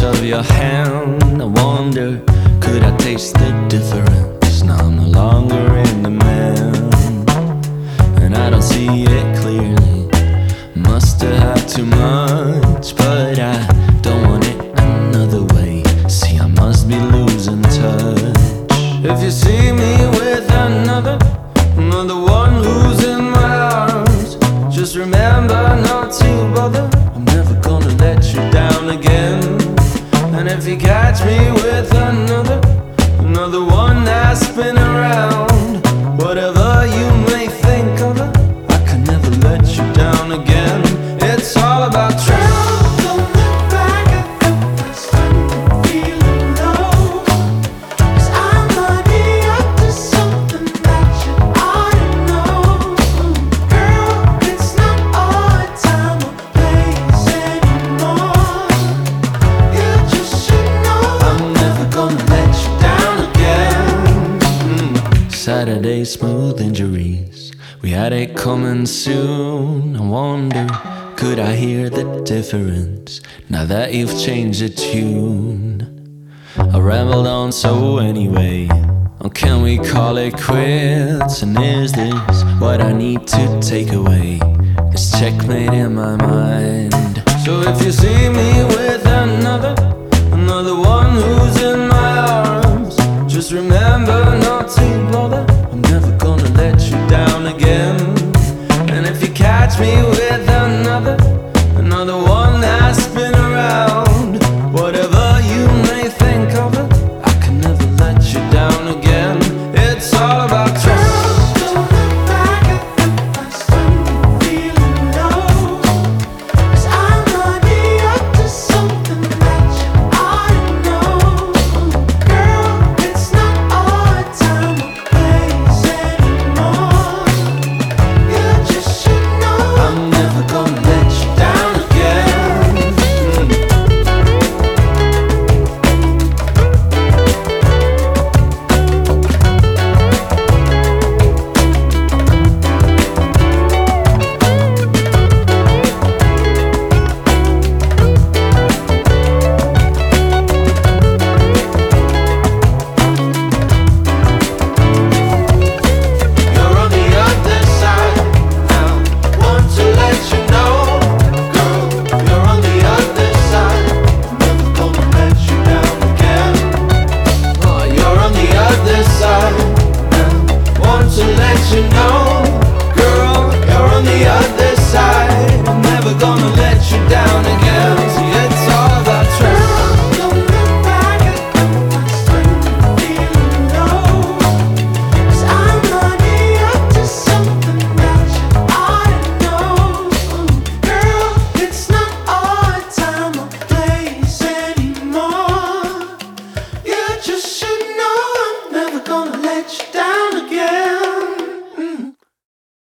of your hand. I wonder, could I taste the difference? Now I'm no longer in demand, and I don't see it clearly. Must have had too much, but I don't want it another way. See, I must be losing touch. If you see me with another one who's in my arms, just remember not to bother. I'm never gonna let you down again. And if you catch me with another one that's been around, whatever you may think of her, I can never let you down again. It's all about trust. Saturday smooth injuries, we had it coming soon. I wonder, could I hear the difference now that you've changed the tune? I rambled on, so anyway, or can we call it quits? And is this what I need to take away? This checkmate in my mind. So if you see me with